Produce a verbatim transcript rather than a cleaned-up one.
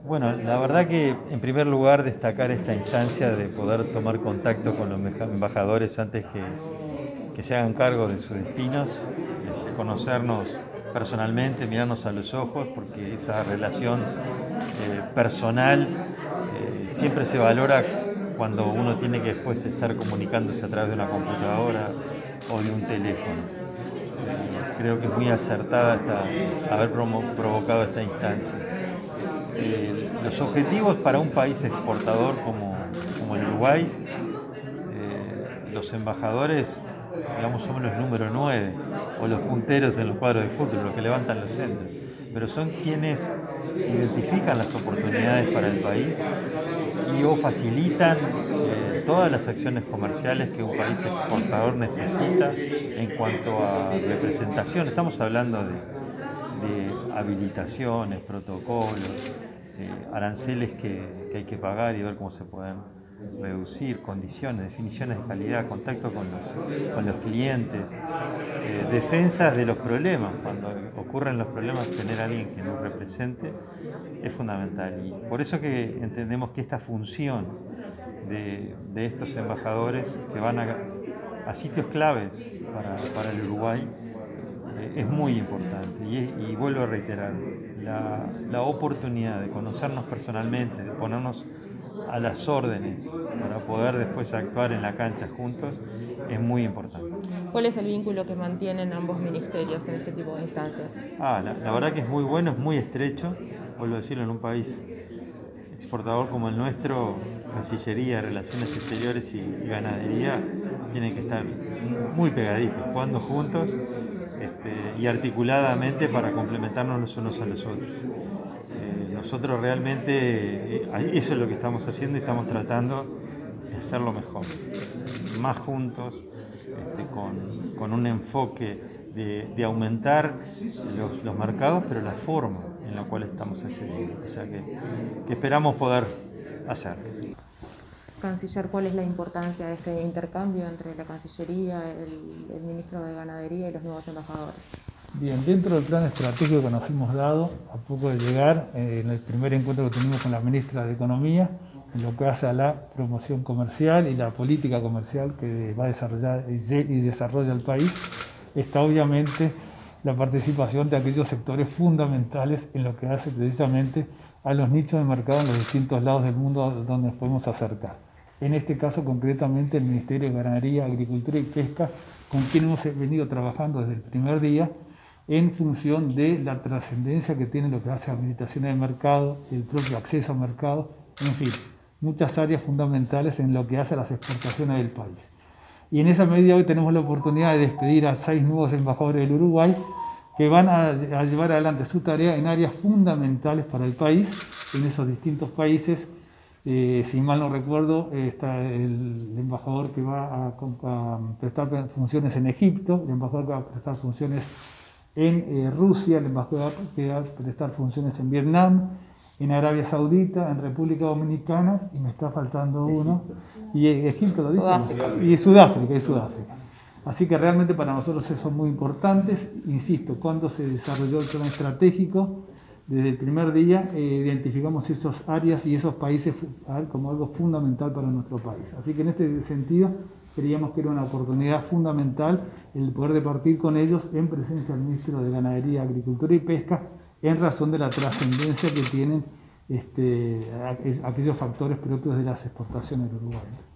Bueno, la verdad que en primer lugar destacar esta instancia de poder tomar contacto con los embajadores antes que, que se hagan cargo de sus destinos, este, conocernos personalmente, mirarnos a los ojos, porque esa relación eh, personal eh, siempre se valora cuando uno tiene que después estar comunicándose a través de una computadora o de un teléfono. Eh, creo que es muy acertada esta, haber provocado esta instancia. Eh, los objetivos para un país exportador como, como el Uruguay, eh, los embajadores, digamos, somos los número nueve o los punteros en los cuadros de fútbol, los que levantan los centros, pero son quienes identifican las oportunidades para el país y o facilitan eh, todas las acciones comerciales que un país exportador necesita en cuanto a representación. Estamos hablando de, de habilitaciones, protocolos, eh, aranceles que, que hay que pagar y ver cómo se pueden reducir, condiciones, definiciones de calidad, contacto con los, con los clientes, eh, defensas de los problemas. Cuando ocurren los problemas, tener a alguien que nos represente es fundamental. Y por eso que entendemos que esta función de, de estos embajadores que van a, a sitios claves para, para el Uruguay eh, es muy importante. Y, es, y vuelvo a reiterar, la, la oportunidad de conocernos personalmente, de ponernos a las órdenes para poder después actuar en la cancha juntos, es muy importante. ¿Cuál es el vínculo que mantienen ambos ministerios en este tipo de instancias? Ah, la, la verdad que es muy bueno, es muy estrecho, vuelvo a decirlo, en un país exportador como el nuestro, Cancillería, Relaciones Exteriores y, y Ganadería tienen que estar muy pegaditos, jugando juntos este, y articuladamente para complementarnos los unos a los otros. Nosotros realmente, eso es lo que estamos haciendo y estamos tratando de hacerlo mejor, más juntos, este, con, con un enfoque de, de aumentar los, los mercados, pero la forma en la cual estamos accediendo, o sea que, que esperamos poder hacer. Canciller, ¿cuál es la importancia de este intercambio entre la Cancillería, el, el ministro de Ganadería y los nuevos embajadores? Bien, dentro del plan estratégico que nos hemos dado, a poco de llegar, eh, en el primer encuentro que tuvimos con la ministra de Economía, en lo que hace a la promoción comercial y la política comercial que va a desarrollar y desarrolla el país, está obviamente la participación de aquellos sectores fundamentales en lo que hace precisamente a los nichos de mercado en los distintos lados del mundo donde nos podemos acercar. En este caso, concretamente, el Ministerio de Ganadería, Agricultura y Pesca, con quien hemos venido trabajando desde el primer día, en función de la trascendencia que tiene lo que hace a habilitaciones de mercado, el propio acceso al mercado, en fin, muchas áreas fundamentales en lo que hace a las exportaciones del país. Y en esa medida hoy tenemos la oportunidad de despedir a seis nuevos embajadores del Uruguay que van a, a llevar adelante su tarea en áreas fundamentales para el país, en esos distintos países. Eh, si mal no recuerdo, eh, está el embajador que va a, a prestar funciones en Egipto, el embajador que va a prestar funciones en eh, Rusia, el embajador que va a prestar funciones en Vietnam, en Arabia Saudita, en República Dominicana, y me está faltando uno, y Egipto lo dijo, y Sudáfrica, y Sudáfrica. Así que realmente para nosotros son muy importantes. Insisto, cuando se desarrolló el plan estratégico, desde el primer día eh, identificamos esas áreas y esos países como algo fundamental para nuestro país. Así que en este sentido creíamos que era una oportunidad fundamental el poder departir con ellos en presencia del Ministro de Ganadería, Agricultura y Pesca, en razón de la trascendencia que tienen este, aquellos factores propios de las exportaciones del Uruguay.